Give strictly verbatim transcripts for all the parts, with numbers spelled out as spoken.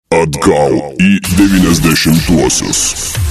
Atgal į devyniasdešimtuosius.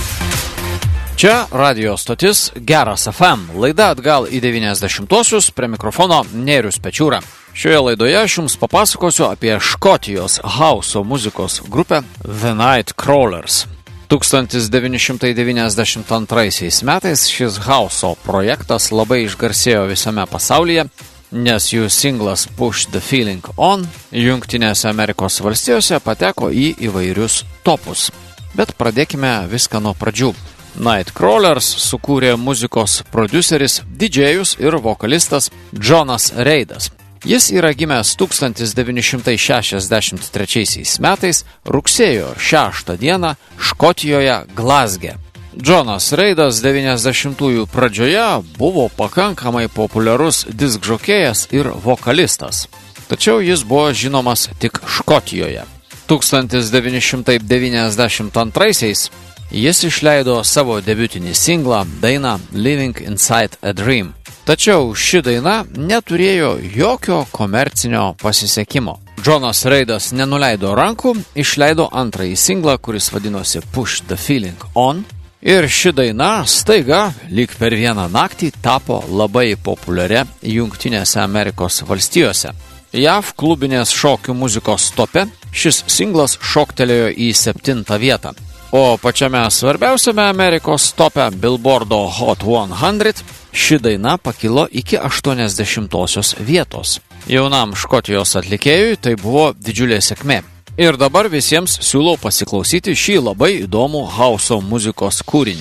Čia radio stotis Geras F M, laida Atgal į devyniasdešimtuosius, prie mikrofono Nėrius Pečiūra. Šioje laidoje aš jums papasakosiu apie Škotijos hauso muzikos grupę The Nightcrawlers. tūkstantis devyni šimtai devyniasdešimt antraisiais metais šis hauso projektas labai išgarsėjo visame pasaulyje, nes jų singlas Push the Feeling On Jungtinėse Amerikos valstijose pateko į įvairius topus. Bet pradėkime viską nuo pradžių. Nightcrawlers sukūrė muzikos prodiuseris, didžėjus ir vokalistas Jonas Reidas. Jis yra gimęs tūkstantis devyni šimtai šešiasdešimt trečiaisiais metais rugsėjo šeštą dieną Škotijoje Glazge. Jonas Reidas devyniasdešimtųjų pradžioje buvo pakankamai populiarus diskžokėjas ir vokalistas, tačiau jis buvo žinomas tik Škotijoje. tūkstantis devyni šimtai devyniasdešimt antraisiais jis išleido savo debiutinį singlą dainą Living Inside a Dream. Tačiau ši daina neturėjo jokio komercinio pasisekimo. Jonas Reidas nenuleido rankų, išleido antrąjį singlą, kuris vadinosi Push the Feeling On. Ir ši daina staiga, lyg per vieną naktį, tapo labai populiaria Jungtinėse Amerikos valstijose. J A V klubinės šokių muzikos tope šis singlas šoktelėjo į septintą vietą. O pačiame svarbiausiame Amerikos tope Billboardo Hot šimtas ši daina pakilo iki aštuoniasdešimtosios vietos. Jaunam Škotijos atlikėjui tai buvo didžiulė sėkmė. Ir dabar visiems siūlau pasiklausyti šį labai įdomų hauso muzikos kūrinį.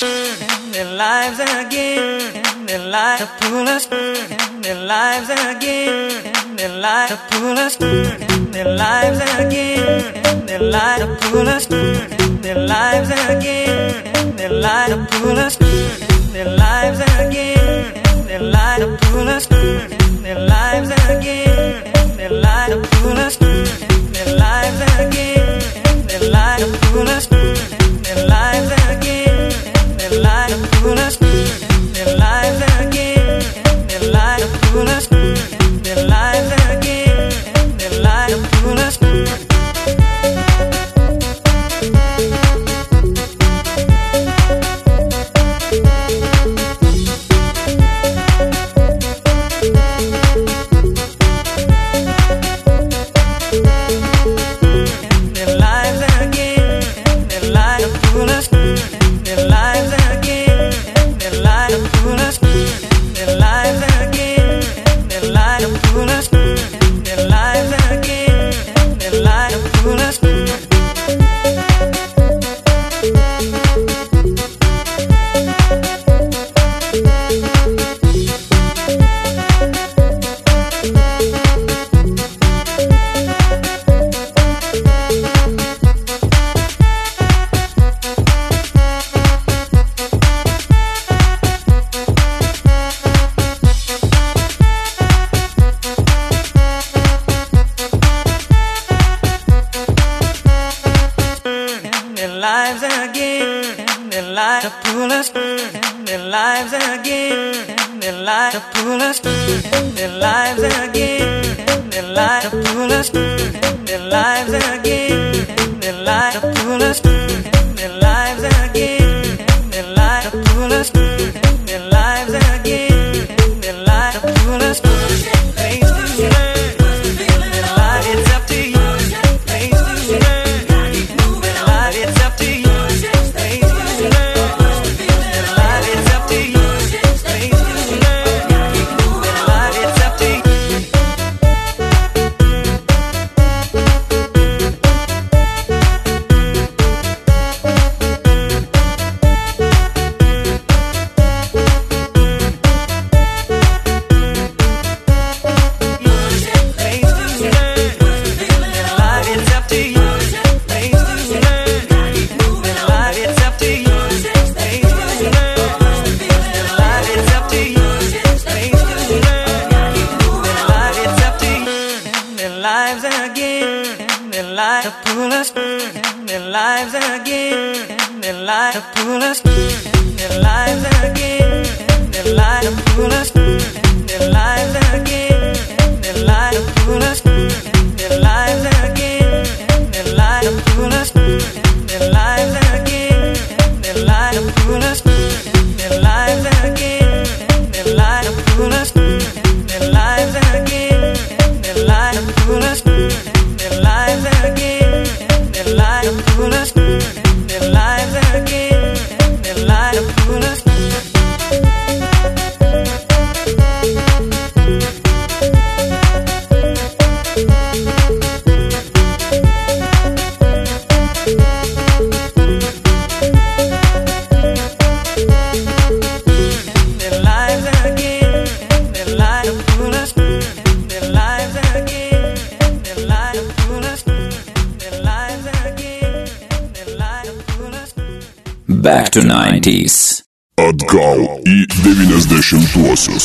Their lives again, their lives to pull us, their lives again, their lives to pull us, their lives again, their lives to pull us, their lives again, their lives to pull us, their lives again, their lives to pull us, their lives again, their lives to pull us, their lives again, their lives to pull us, their lives again. Their lives to pull us, their lives again, their lives to pull us, their lives again, their lives to pull us. Their lives again, their lives to pull us, their lives again, their lives to pull us, their lives again, their lives to pull us, their lives again, their lives to pull us. Their lives again, their lives to pull us, their lives again, their lives to pull us, their lives again, their lives to pull us, their lives again, their lives to pull us, their lives again, their lives to pull us, their lives again, their lives to pull us. Place to learn, their life, it's up to you. Place to learn. It's up to you. Place to learn. Their life, it's up to you. Place to learn. Their life, it's up to you. Their lives again, their lives to pull us, their lives again, their lives to pull us, their lives again, their lives to pull us, their lives again, their lives to pull us. Back to nineties. Atgal į devyniasdešimtuosius.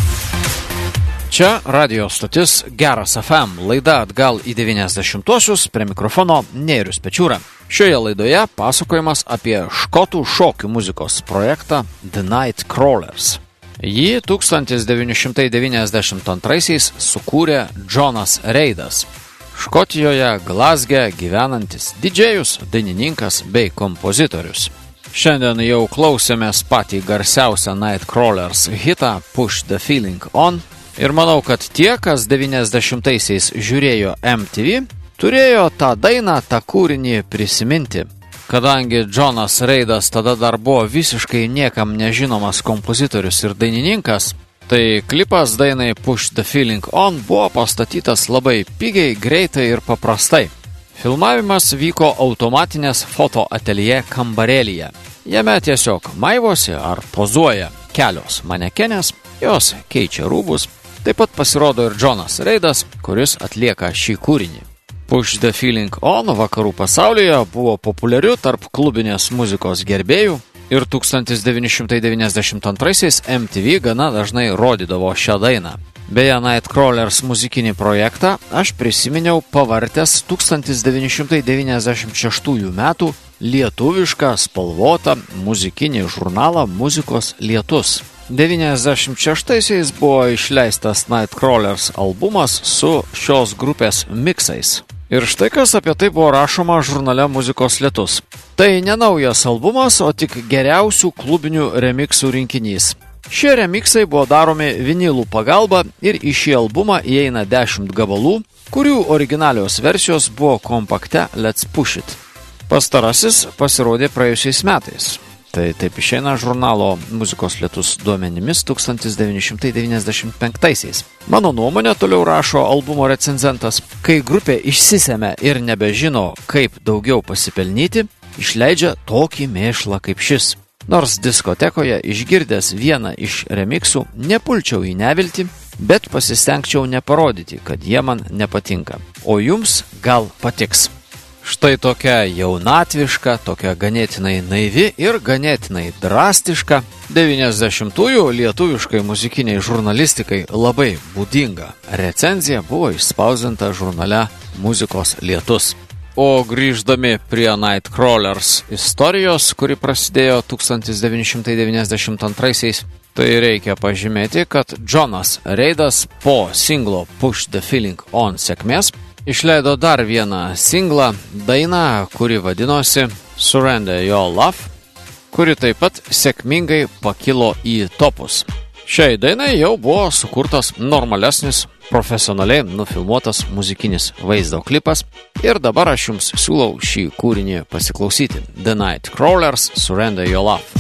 Čia radio stotis Geras F M, laida Atgal į devyniasdešimtuosius, prie mikrofono Nerijus Pečiūra. Šioje laidoje pasakojimas apie škotų šokių muzikos projektą The Nightcrawlers. Jį tūkstantis devyni šimtai devyniasdešimt antraisiais sukūrė Jonas Reidas, Škotijoje Glazge gyvenantis didžėjus, dainininkas bei kompozitorius. Šiandien jau klausėmės patį garsiausią Nightcrawlers hitą Push the Feeling On ir manau, kad tie, kas devyniasdešimtaisiais žiūrėjo M T V, turėjo tą dainą, tą kūrinį prisiminti. Kadangi Jonas Reidas tada dar buvo visiškai niekam nežinomas kompozitorius ir dainininkas, tai klipas dainai Push the Feeling On buvo pastatytas labai pigiai, greitai ir paprastai. Filmavimas vyko automatinės fotoateljė kambarėlyje. Jame tiesiog maivosi ar pozuoja kelios manekenės, jos keičia rūbus. Taip pat pasirodo ir Jonas Reidas, kuris atlieka šį kūrinį. Push the Feeling On vakarų pasaulyje buvo populiariu tarp klubinės muzikos gerbėjų ir tūkstantis devyni šimtai devyniasdešimt antraisiais M T V gana dažnai rodydavo šią dainą. Beje, Nightcrawlers muzikinį projektą aš prisiminiau pavartęs tūkstantis devyni šimtai devyniasdešimt šeštųjų metų lietuvišką spalvotą muzikinį žurnalą Muzikos lietus. devyniasdešimt šeštaisiais buvo išleistas Nightcrawlers albumas su šios grupės miksais. Ir štai kas apie tai buvo rašoma žurnale Muzikos lietus. Tai ne naujas albumas, o tik geriausių klubinių remiksų rinkinys. Šie remiksai buvo daromi vinilų pagalba ir į šį albumą įeina dešimt gabalų, kurių originalios versijos buvo kompakte Let's Push It. Pastarasis pasirodė praėjusiais metais. Tai taip išeina žurnalo Muzikos lietus duomenimis tūkstantis devyni šimtai devyniasdešimt penktaisiais. Mano nuomonė, toliau rašo albumo recenzentas, kai grupė išsisemia ir nebežino, kaip daugiau pasipelnyti, išleidžia tokį mėšlą kaip šis. Nors diskotekoje išgirdęs vieną iš remiksų, nepulčiau į neviltį, bet pasistengčiau neparodyti, kad jie man nepatinka. O jums gal patiks. Štai tokia jaunatviška, tokia ganėtinai naivi ir ganėtinai drastiška devyniasdešimtųjų lietuviškai muzikiniai žurnalistikai labai būdinga recenzija buvo išspausdinta žurnale Muzikos lietus. O grįždami prie Nightcrawlers istorijos, kuri prasidėjo tūkstantis devyni šimtai devyniasdešimt antraisiais, tai reikia pažymėti, kad Jonas Reidas po singlo Push the Feeling On sėkmės išleido dar vieną singlą, dainą, kuri vadinosi Surrender Your Love, kuri taip pat sėkmingai pakilo į topus. Šiai dainai jau buvo sukurtas normalesnis, profesionaliai nufilmuotas muzikinis vaizdo klipas ir dabar aš jums siūlau šį kūrinį pasiklausyti. The Nightcrawlers, Surrender Your Love.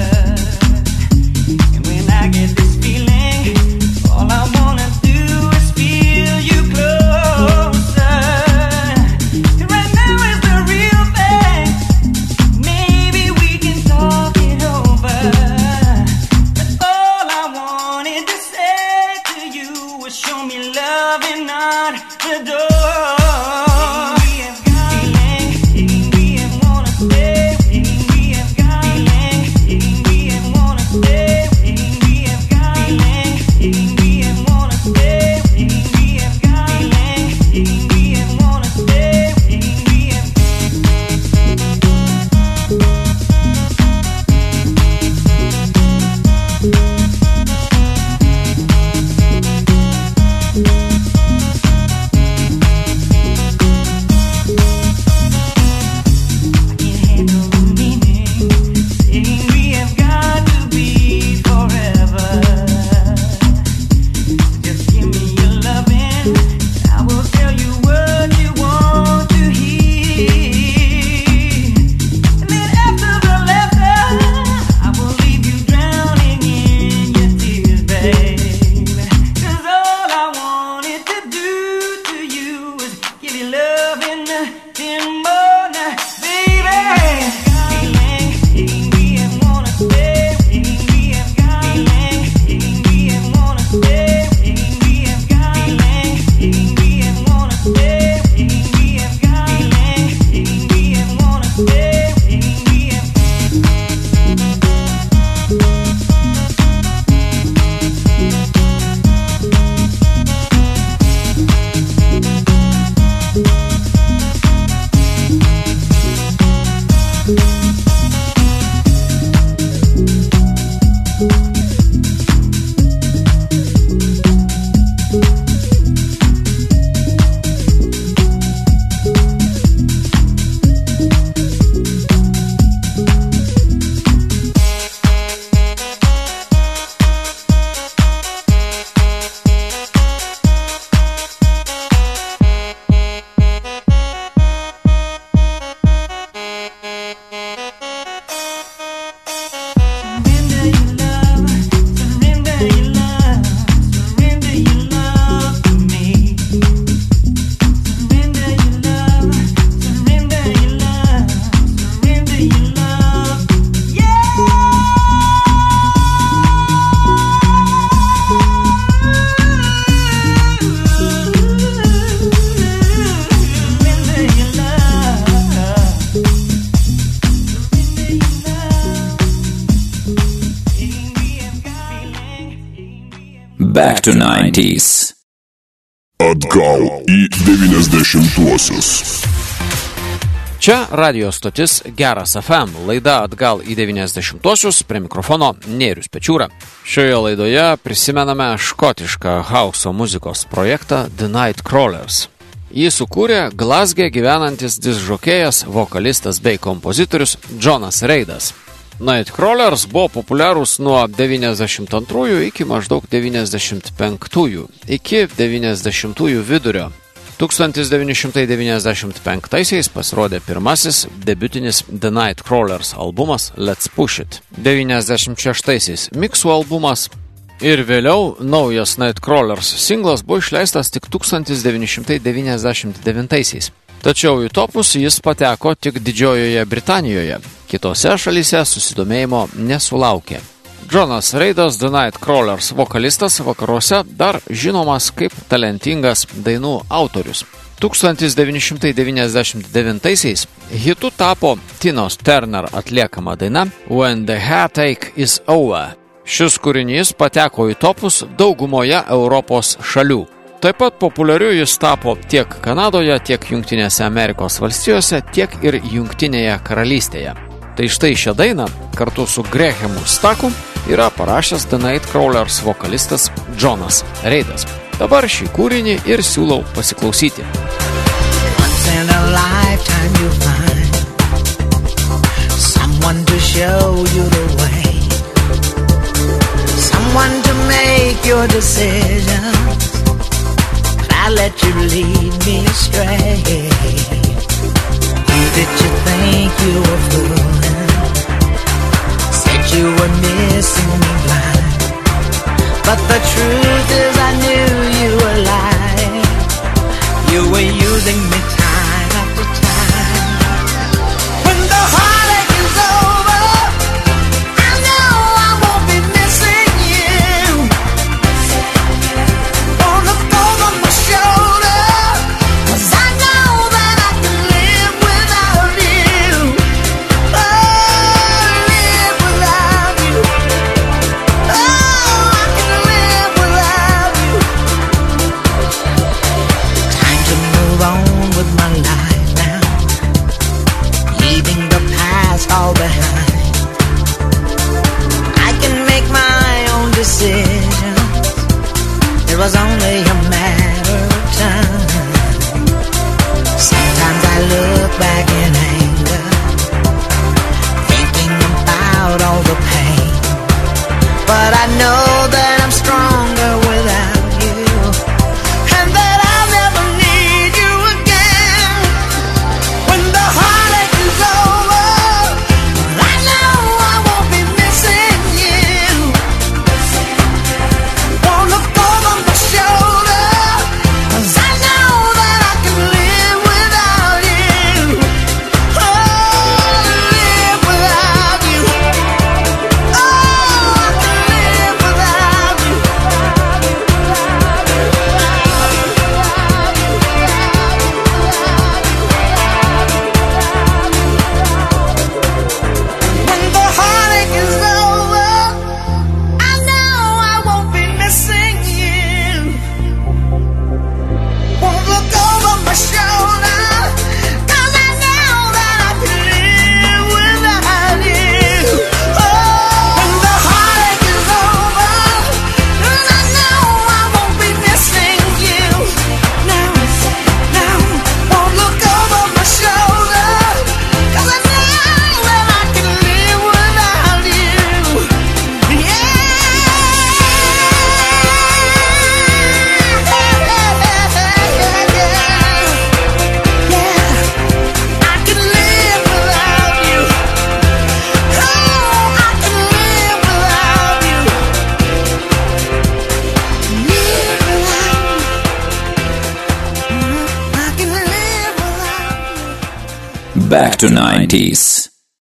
All I wanna do is Back to nineties. Atgal į devyniasdešimtuosius. Čia radio stotis Geras F M, laida Atgal į devyniasdešimtuosius, prie mikrofono Nėrius Pečiūra. Šioje laidoje prisimename škotišką hauso muzikos projektą The Nightcrawlers. Jį sukūrė Glazge gyvenantis diskžokėjas, vokalistas bei kompozitorius Jonas Reidas. Nightcrawlers buvo populiarūs nuo devyniasdešimt antrųjų iki maždaug devyniasdešimt penktųjų, iki devyniasdešimtųjų vidurio. tūkstantis devyni šimtai devyniasdešimt penktaisiais pasirodė pirmasis debiutinis The Nightcrawlers albumas Let's Push It. devyniasdešimt šeštaisiais miksų albumas ir vėliau naujas Nightcrawlers singlas buvo išleistas tik tūkstantis devyni šimtai devyniasdešimt devintaisiais. Tačiau į topus jis pateko tik Didžiojoje Britanijoje. Kitose šalyse susidomėjimo nesulaukė. Jonas Reidas, The Nightcrawlers vokalistas, vakaruose dar žinomas kaip talentingas dainų autorius. tūkstantis devyni šimtai devyniasdešimt devintaisiais hitu tapo Tinos Turner atliekama daina When the Heartache is Over. Šis kūrinys pateko į topus daugumoje Europos šalių. Taip pat populiariu jis tapo tiek Kanadoje, tiek Jungtinėse Amerikos valstijose, tiek ir Jungtinėje karalystėje. Tai štai šią dainą kartu su Grahamu Stacku yra parašęs The Nightcrawlers vokalistas Jonas Reidas. Dabar šį kūrinį ir siūlau pasiklausyti. Once in a lifetime you find someone to show you the way, someone to make your decisions. I let you lead me astray. Who did you think you were fooling? Said you were missing me blind, but the truth is I knew you were lying. You were using me time after time. When the heartache is over, I know I won't be missing you. On the phone on my shoulder, 'cause I know that I can live without you. Oh, live without you. Oh, I can live without you. Time to move on with my life now, leaving the past all behind. I can make my own decisions. It was only a matter of time. Sometimes I look back in anger, thinking about all the pain. But I know that I'm stronger without you, and that I'll never need you again. When the heartache is over, I know I won't be missing you. Wanna fall on my shoulder, 'cause I know that I can live without you. Oh, live without you. Oh, I can live without you. When the heartache is over, I know I won't be missing you. Won't look over my shoulder, 'cause I know that I can live without you. Oh, when the heartache is over, and I know I won't be missing you. Now, now, won't look over my shoulder, 'cause I know that I can live without you. Yeah. Yeah, I can live without you. Oh, I can live without you. Live without you. I can live without you. Back to nineties.